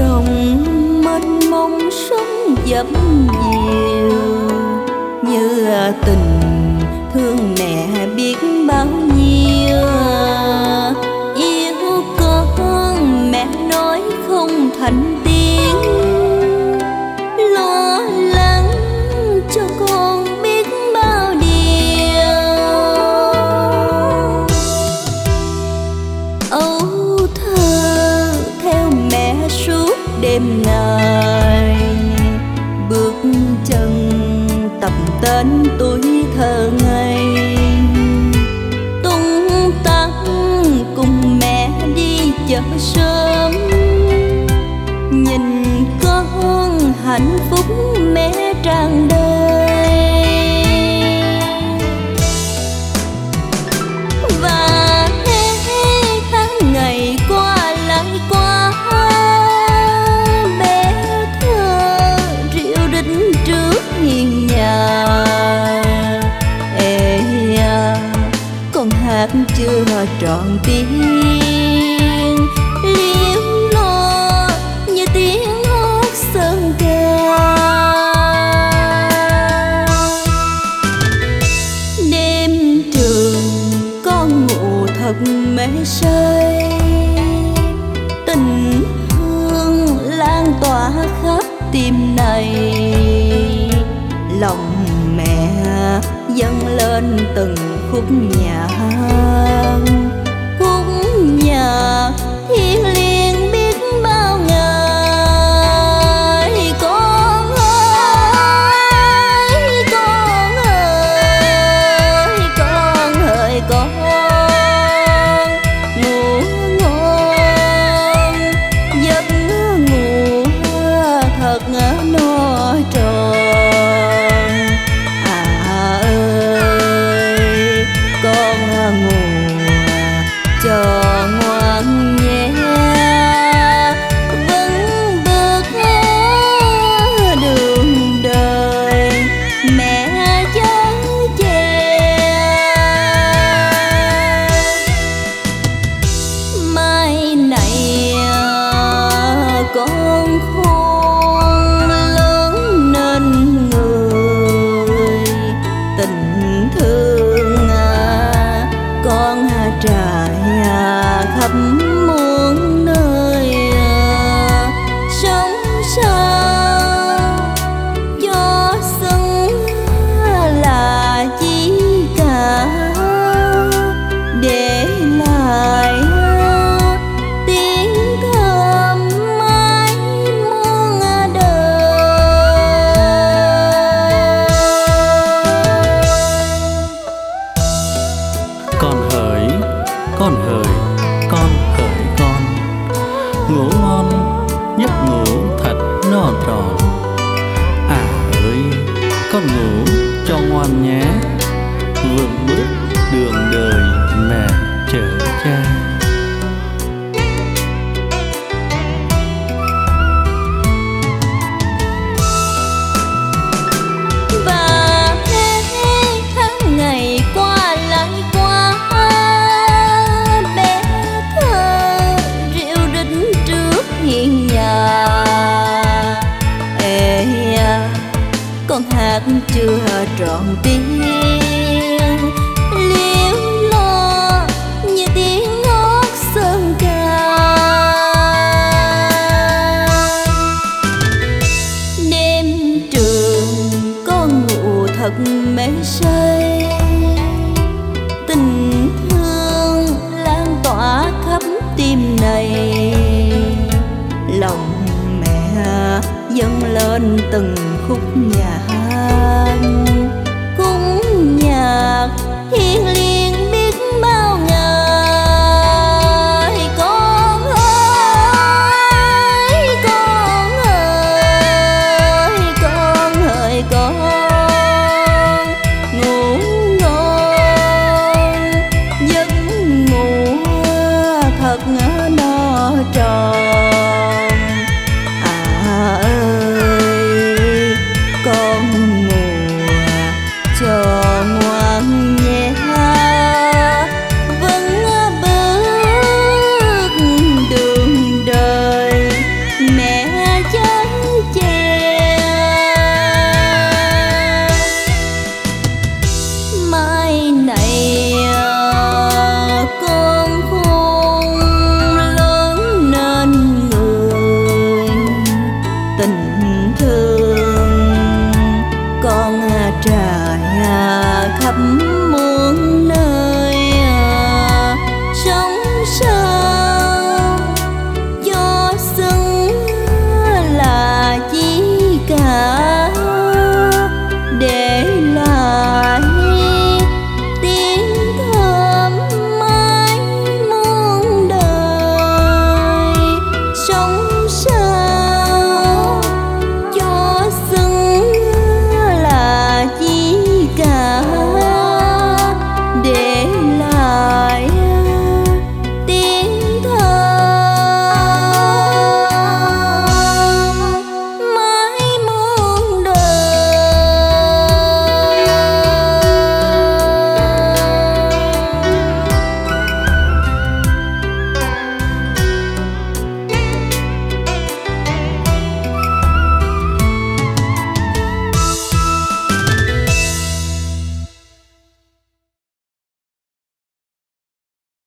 rồng mênh mông sóng dập dìu, như tình thương mẹ biết bao nhiêu. Yêu con mẹ nói không thành tiếng, lo lắng cho con biết bao điều. Âu thơ theo mẹ suốt đêm ngày, bước chân tập tên tuổi thơ ngây. Tung tăng cùng mẹ đi chợ sớm, nhìn con hạnh phúc mẹ tràn đầy. Và thế tháng ngày qua lại qua, bé thơ rượu đinh trước hiên nhà. Ê à, con hát chưa trọn tiếng, liếu lo như tiếng hót sơn ca. Đêm trường con ngủ thật mê say, tình hương lan tỏa khắp tim này. Lòng mẹ dâng lên từng khúc nhạc, khúc nhạc thiêng liêng biết bao ngày. Con ơi, con ơi, con ơi, con ngủ ngon giấc ngủ thật no tròn. Ngủ cho ngoan nhé, vẫn bước đường đời mẹ chở che. Mai này con khôn lớn nên người, tình thương con trải khắp muôn nơi. Sống sao cho xứng là chi cả, để lại tiếng thơm mãi muôn đời. Con hỡi, con hỡi, con hỡi con, ngủ ngon giấc ngủ thật no tròn. À ơi, con ngủ cho ngoan nhé, vượt bước đường đời mẹ chở che. Và thế tháng ngày qua lại qua, bé thơ rượu đinh trước hiên nhà. Ê à, con hát chưa trọn tiếng, liếu lo như tiếng hót sơn ca. Đêm trường con ngủ thật mê say, tình thương lan tỏa khắp tim này. Lòng mẹ dâng lên từng khúc nhạc, khúc nhạc thiêng liêng